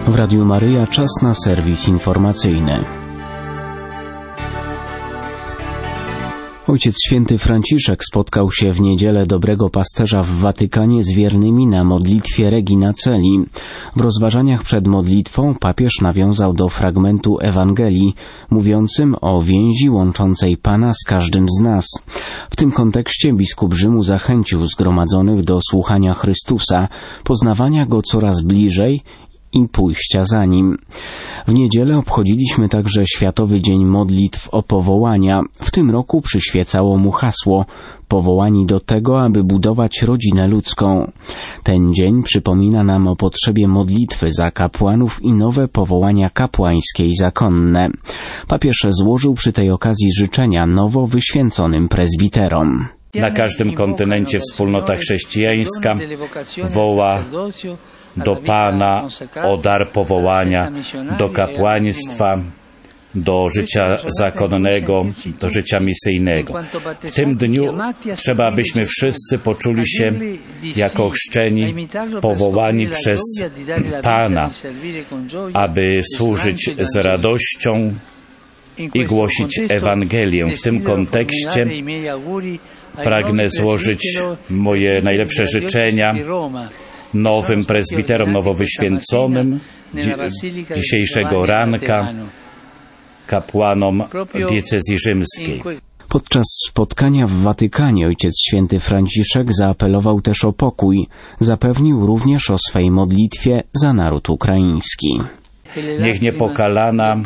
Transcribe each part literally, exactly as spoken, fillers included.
W Radiu Maryja czas na serwis informacyjny. Ojciec Święty Franciszek spotkał się w niedzielę Dobrego Pasterza w Watykanie z wiernymi na modlitwie Regina Coeli. W rozważaniach przed modlitwą papież nawiązał do fragmentu Ewangelii, mówiącym o więzi łączącej Pana z każdym z nas. W tym kontekście biskup Rzymu zachęcił zgromadzonych do słuchania Chrystusa, poznawania Go coraz bliżej i pójścia za Nim. W niedzielę obchodziliśmy także Światowy Dzień Modlitw o Powołania. W tym roku przyświecało mu hasło powołani do tego, aby budować rodzinę ludzką. Ten dzień przypomina nam o potrzebie modlitwy za kapłanów i nowe powołania kapłańskie i zakonne. Papież złożył przy tej okazji życzenia nowo wyświęconym prezbiterom. Na każdym kontynencie wspólnota chrześcijańska woła do Pana o dar powołania, do kapłaństwa, do życia zakonnego, do życia misyjnego. W tym dniu trzeba, abyśmy wszyscy poczuli się jako chrzczeni, powołani przez Pana, aby służyć z radością i głosić Ewangelię. W tym kontekście pragnę złożyć moje najlepsze życzenia nowym prezbiterom, nowo wyświęconym dzisiejszego ranka, kapłanom diecezji rzymskiej. Podczas spotkania w Watykanie Ojciec Święty Franciszek zaapelował też o pokój. Zapewnił również o swej modlitwie za naród ukraiński. Niech niepokalana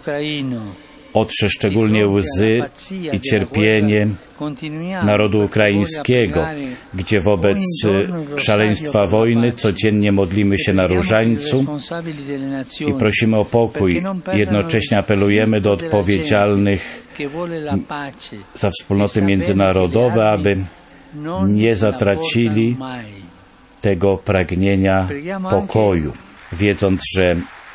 otrze szczególnie łzy i cierpienie narodu ukraińskiego, gdzie wobec szaleństwa wojny codziennie modlimy się na różańcu i prosimy o pokój. Jednocześnie apelujemy do odpowiedzialnych za wspólnoty międzynarodowe, aby nie zatracili tego pragnienia pokoju, wiedząc, że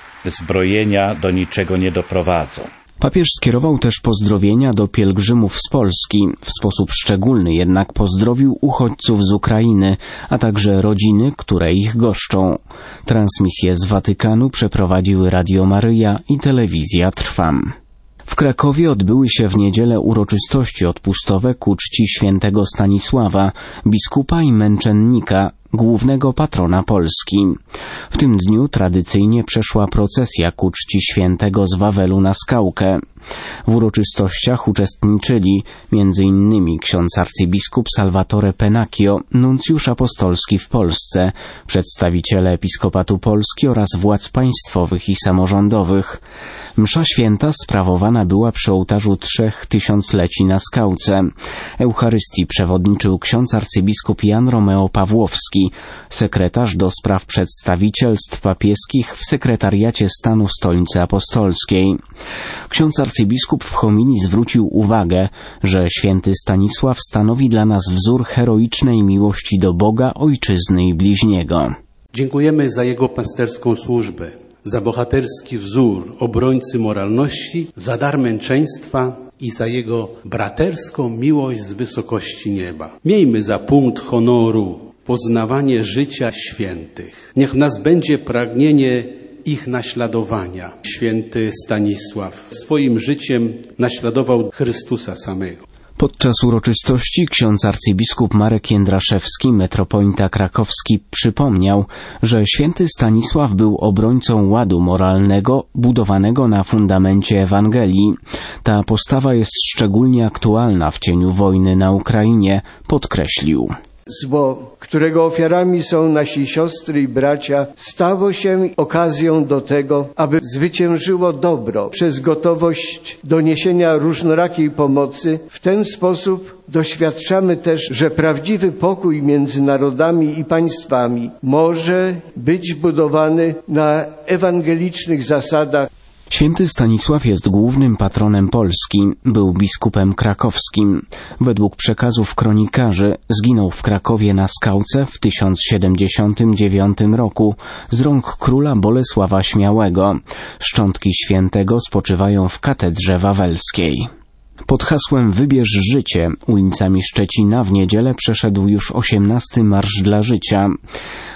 zbrojenia do niczego nie doprowadzą. Papież skierował też pozdrowienia do pielgrzymów z Polski. W sposób szczególny jednak pozdrowił uchodźców z Ukrainy, a także rodziny, które ich goszczą. Transmisję z Watykanu przeprowadziły Radio Maryja i Telewizja Trwam. W Krakowie odbyły się w niedzielę uroczystości odpustowe ku czci świętego Stanisława, biskupa i męczennika, głównego patrona Polski. W tym dniu tradycyjnie przeszła procesja ku czci świętego z Wawelu na Skałkę. W uroczystościach uczestniczyli między innymi ksiądz arcybiskup Salvatore Pennacchio, nuncjusz apostolski w Polsce, przedstawiciele Episkopatu Polski oraz władz państwowych i samorządowych. Msza święta sprawowana była przy ołtarzu trzech tysiącleci na Skałce. Eucharystii przewodniczył ksiądz arcybiskup Jan Romeo Pawłowski, sekretarz do spraw przedstawicielstw papieskich w Sekretariacie Stanu Stolicy Apostolskiej. Ksiądz arcybiskup w homilii zwrócił uwagę, że święty Stanisław stanowi dla nas wzór heroicznej miłości do Boga, ojczyzny i bliźniego. Dziękujemy za jego pasterską służbę, za bohaterski wzór obrońcy moralności, za dar męczeństwa i za jego braterską miłość z wysokości nieba. Miejmy za punkt honoru poznawanie życia świętych. Niech w nas będzie pragnienie ich naśladowania. Święty Stanisław swoim życiem naśladował Chrystusa samego. Podczas uroczystości ksiądz arcybiskup Marek Jędraszewski, metropolita krakowski, przypomniał, że święty Stanisław był obrońcą ładu moralnego budowanego na fundamencie Ewangelii. Ta postawa jest szczególnie aktualna w cieniu wojny na Ukrainie, podkreślił. Zło, którego ofiarami są nasi siostry i bracia, stało się okazją do tego, aby zwyciężyło dobro przez gotowość do niesienia różnorakiej pomocy. W ten sposób doświadczamy też, że prawdziwy pokój między narodami i państwami może być budowany na ewangelicznych zasadach. Święty Stanisław jest głównym patronem Polski, był biskupem krakowskim. Według przekazów kronikarzy zginął w Krakowie na Skałce w tysiąc siedemdziesiątym dziewiątym roku z rąk króla Bolesława Śmiałego. Szczątki świętego spoczywają w katedrze wawelskiej. Pod hasłem Wybierz życie ulicami Szczecina w niedzielę przeszedł już osiemnasty Marsz dla Życia.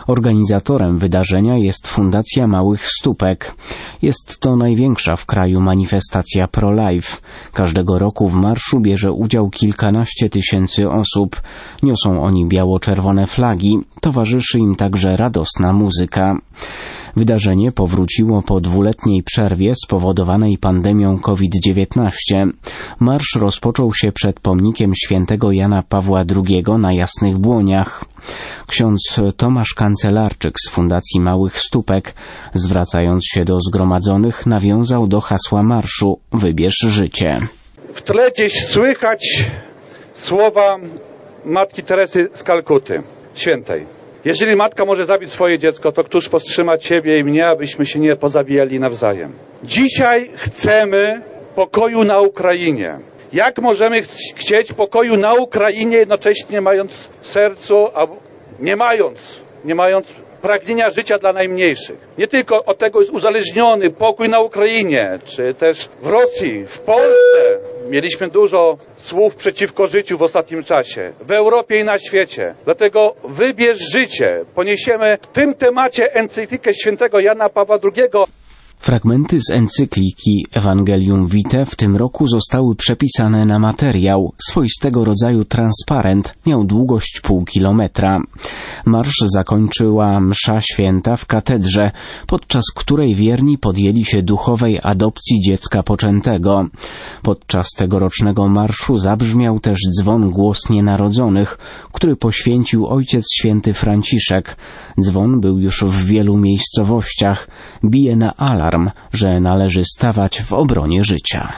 Organizatorem wydarzenia jest Fundacja Małych Stópek. Jest to największa w kraju manifestacja pro-life. Każdego roku w marszu bierze udział kilkanaście tysięcy osób. Niosą oni biało-czerwone flagi. Towarzyszy im także radosna muzyka. Wydarzenie powróciło po dwuletniej przerwie spowodowanej pandemią COVID dziewiętnaście. Marsz rozpoczął się przed pomnikiem świętego Jana Pawła drugiego na Jasnych Błoniach. Ksiądz Tomasz Kancelarczyk z Fundacji Małych Stópek, zwracając się do zgromadzonych, nawiązał do hasła marszu „Wybierz życie”. W tle gdzieś słychać słowa Matki Teresy z Kalkuty, świętej. Jeżeli matka może zabić swoje dziecko, to któż powstrzyma ciebie i mnie, abyśmy się nie pozabijali nawzajem. Dzisiaj chcemy pokoju na Ukrainie. Jak możemy ch- chcieć pokoju na Ukrainie, jednocześnie mając w sercu, a nie mając, nie mając pragnienia życia dla najmniejszych. Nie tylko od tego jest uzależniony pokój na Ukrainie, czy też w Rosji, w Polsce. Mieliśmy dużo słów przeciwko życiu w ostatnim czasie, w Europie i na świecie. Dlatego wybierz życie. Poniesiemy w tym temacie encyklikę świętego Jana Pawła drugiego. Fragmenty z encykliki Evangelium Vitae w tym roku zostały przepisane na materiał. Swoistego rodzaju transparent, miał długość pół kilometra. Marsz zakończyła msza święta w katedrze, podczas której wierni podjęli się duchowej adopcji dziecka poczętego. Podczas tegorocznego marszu zabrzmiał też dzwon Głos Nienarodzonych, który poświęcił Ojciec Święty Franciszek. Dzwon był już w wielu miejscowościach. Bije na alarm, że należy stawać w obronie życia.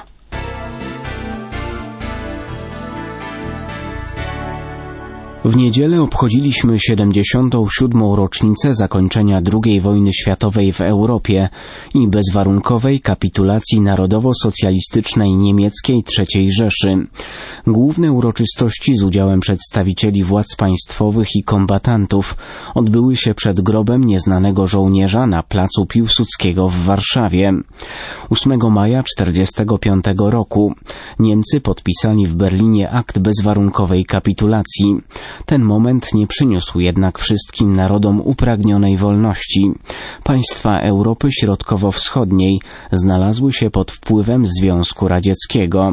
W niedzielę obchodziliśmy siedemdziesiątą siódmą rocznicę zakończenia drugiej wojny światowej w Europie i bezwarunkowej kapitulacji narodowo-socjalistycznej niemieckiej trzeciej Rzeszy. Główne uroczystości z udziałem przedstawicieli władz państwowych i kombatantów odbyły się przed grobem nieznanego żołnierza na placu Piłsudskiego w Warszawie. ósmego maja czterdziestego piątego roku Niemcy podpisali w Berlinie akt bezwarunkowej kapitulacji. Ten moment nie przyniósł jednak wszystkim narodom upragnionej wolności. Państwa Europy Środkowo-Wschodniej znalazły się pod wpływem Związku Radzieckiego.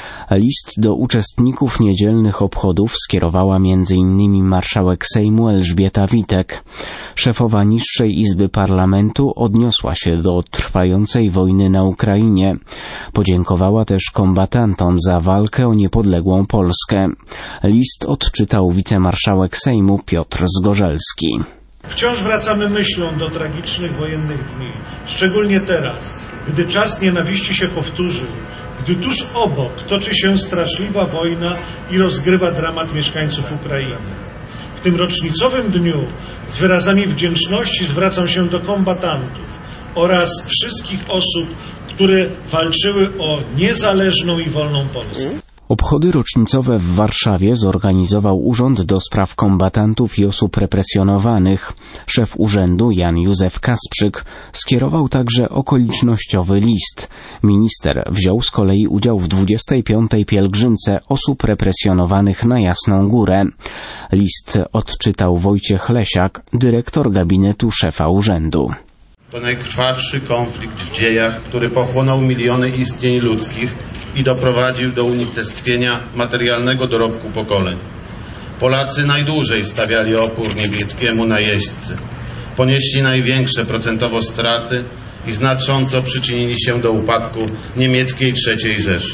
List do uczestników niedzielnych obchodów skierowała między innymi marszałek Sejmu Elżbieta Witek. Szefowa niższej izby parlamentu odniosła się do trwającej wojny na Ukrainie. Podziękowała też kombatantom za walkę o niepodległą Polskę. List odczytał wicemarszałek Sejmu Piotr Zgorzelski. Wciąż wracamy myślą do tragicznych wojennych dni, szczególnie teraz, gdy czas nienawiści się powtórzył, gdy tuż obok toczy się straszliwa wojna i rozgrywa dramat mieszkańców Ukrainy. W tym rocznicowym dniu z wyrazami wdzięczności zwracam się do kombatantów oraz wszystkich osób, które walczyły o niezależną i wolną Polskę. Obchody rocznicowe w Warszawie zorganizował Urząd do Spraw Kombatantów i Osób Represjonowanych. Szef urzędu Jan Józef Kasprzyk skierował także okolicznościowy list. Minister wziął z kolei udział w dwudziestej piątej pielgrzymce osób represjonowanych na Jasną Górę. List odczytał Wojciech Lesiak, dyrektor gabinetu szefa urzędu. To najkrwawszy konflikt w dziejach, który pochłonął miliony istnień ludzkich i doprowadził do unicestwienia materialnego dorobku pokoleń. Polacy najdłużej stawiali opór niemieckiemu najeźdźcy. Ponieśli największe procentowo straty i znacząco przyczynili się do upadku niemieckiej trzeciej Rzeszy.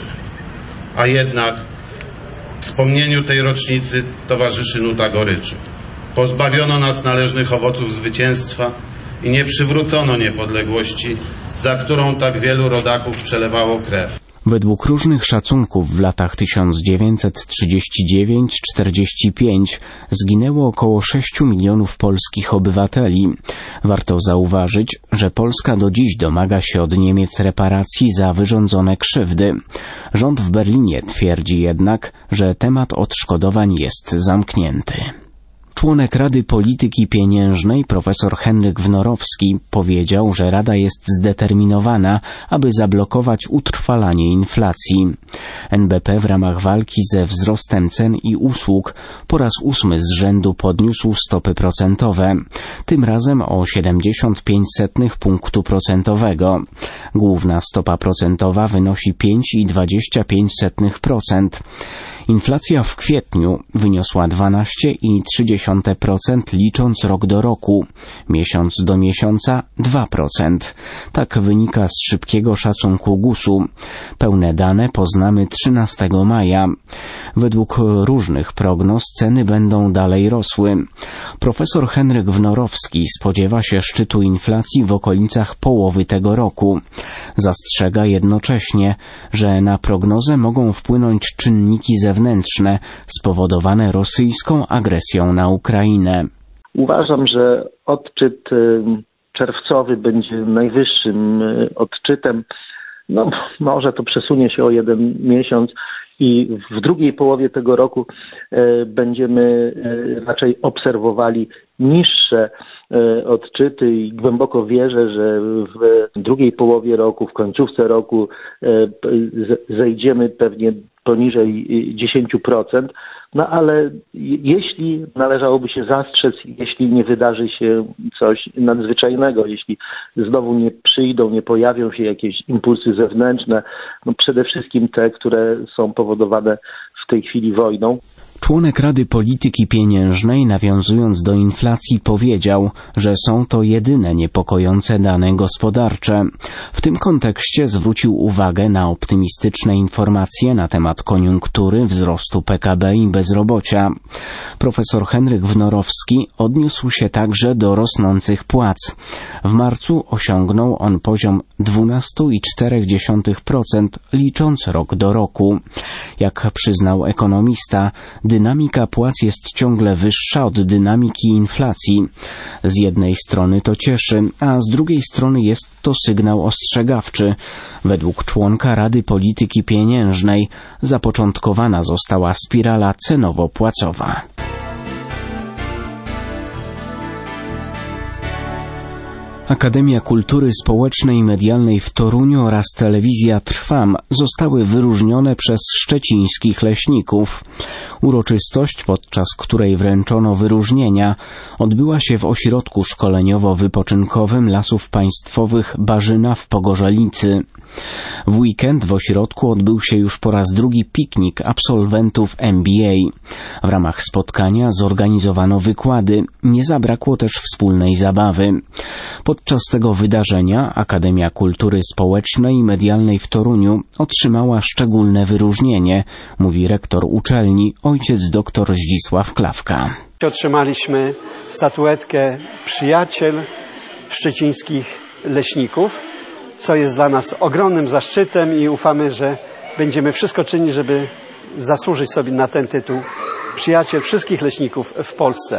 A jednak wspomnieniu tej rocznicy towarzyszy nuta goryczy. Pozbawiono nas należnych owoców zwycięstwa i nie przywrócono niepodległości, za którą tak wielu rodaków przelewało krew. Według różnych szacunków w latach tysiąc dziewięćset trzydziesty dziewiąty do czterdziestego piątego zginęło około sześciu milionów polskich obywateli. Warto zauważyć, że Polska do dziś domaga się od Niemiec reparacji za wyrządzone krzywdy. Rząd w Berlinie twierdzi jednak, że temat odszkodowań jest zamknięty. Członek Rady Polityki Pieniężnej profesor Henryk Wnorowski powiedział, że Rada jest zdeterminowana, aby zablokować utrwalanie inflacji. N B P w ramach walki ze wzrostem cen i usług po raz ósmy z rzędu podniósł stopy procentowe, tym razem o siedemdziesiąt pięć procentów punktu procentowego. Główna stopa procentowa wynosi pięć przecinek dwadzieścia pięć procent. Inflacja w kwietniu wyniosła dwanaście przecinek trzy procent licząc rok do roku, miesiąc do miesiąca dwa procent. Tak wynika z szybkiego szacunku gusu. Pełne dane poznamy trzynastego maja. Według różnych prognoz ceny będą dalej rosły. Profesor Henryk Wnorowski spodziewa się szczytu inflacji w okolicach połowy tego roku. Zastrzega jednocześnie, że na prognozę mogą wpłynąć czynniki zewnętrzne spowodowane rosyjską agresją na Ukrainę. Uważam, że odczyt czerwcowy będzie najwyższym odczytem. No, może to przesunie się o jeden miesiąc i w drugiej połowie tego roku e, będziemy e, raczej obserwowali niższe e, odczyty i głęboko wierzę, że w drugiej połowie roku, w końcówce roku e, z, zejdziemy pewnie poniżej dziesięć procent. No ale jeśli należałoby się zastrzec, jeśli nie wydarzy się coś nadzwyczajnego, jeśli znowu nie przyjdą, nie pojawią się jakieś impulsy zewnętrzne, no przede wszystkim te, które są powodowane w tej chwili wojną. Członek Rady Polityki Pieniężnej, nawiązując do inflacji, powiedział, że są to jedyne niepokojące dane gospodarcze. W tym kontekście zwrócił uwagę na optymistyczne informacje na temat koniunktury, wzrostu P K B i bezrobocia. Profesor Henryk Wnorowski odniósł się także do rosnących płac. W marcu osiągnął on poziom dwanaście przecinek cztery procent licząc rok do roku. Jak przyznał ekonomista, dynamika płac jest ciągle wyższa od dynamiki inflacji. Z jednej strony to cieszy, a z drugiej strony jest to sygnał ostrzegawczy. Według członka Rady Polityki Pieniężnej zapoczątkowana została spirala cenowo-płacowa. Akademia Kultury Społecznej i Medialnej w Toruniu oraz telewizja Trwam zostały wyróżnione przez szczecińskich leśników. Uroczystość, podczas której wręczono wyróżnienia, odbyła się w ośrodku szkoleniowo-wypoczynkowym Lasów Państwowych Barzyna w Pogorzelicy. W weekend w ośrodku odbył się już po raz drugi piknik absolwentów M B A. W ramach spotkania zorganizowano wykłady, nie zabrakło też wspólnej zabawy. Podczas tego wydarzenia Akademia Kultury Społecznej i Medialnej w Toruniu otrzymała szczególne wyróżnienie, mówi rektor uczelni, ojciec dr Zdzisław Klawka. Otrzymaliśmy statuetkę Przyjaciel Szczecińskich Leśników, co jest dla nas ogromnym zaszczytem i ufamy, że będziemy wszystko czynić, żeby zasłużyć sobie na ten tytuł Przyjaciel wszystkich leśników w Polsce.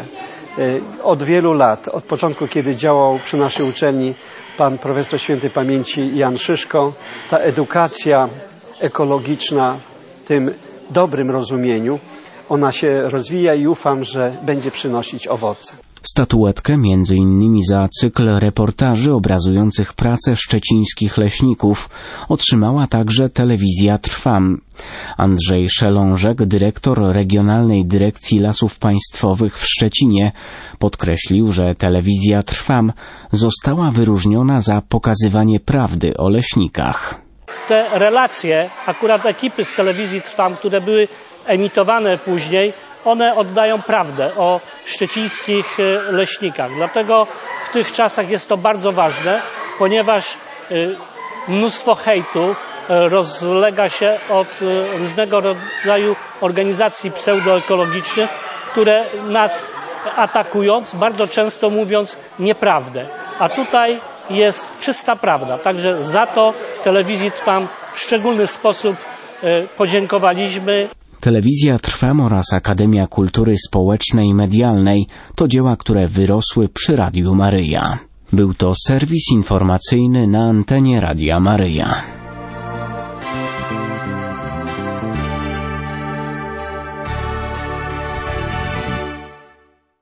Od wielu lat, od początku, kiedy działał przy naszej uczelni pan profesor świętej pamięci Jan Szyszko, ta edukacja ekologiczna w tym dobrym rozumieniu, ona się rozwija i ufam, że będzie przynosić owoce. Statuetkę między innymi za cykl reportaży obrazujących pracę szczecińskich leśników otrzymała także telewizja Trwam. Andrzej Szelążek, dyrektor Regionalnej Dyrekcji Lasów Państwowych w Szczecinie, podkreślił, że telewizja Trwam została wyróżniona za pokazywanie prawdy o leśnikach. Te relacje, akurat ekipy z telewizji Trwam, które były emitowane później, one oddają prawdę o szczecińskich leśnikach. Dlatego w tych czasach jest to bardzo ważne, ponieważ mnóstwo hejtów rozlega się od różnego rodzaju organizacji pseudoekologicznych, które nas atakując, bardzo często mówiąc nieprawdę. A tutaj jest czysta prawda. Także za to telewizji Trwam w szczególny sposób podziękowaliśmy. Telewizja Trwam oraz Akademia Kultury Społecznej i Medialnej to dzieła, które wyrosły przy Radiu Maryja. Był to serwis informacyjny na antenie Radia Maryja.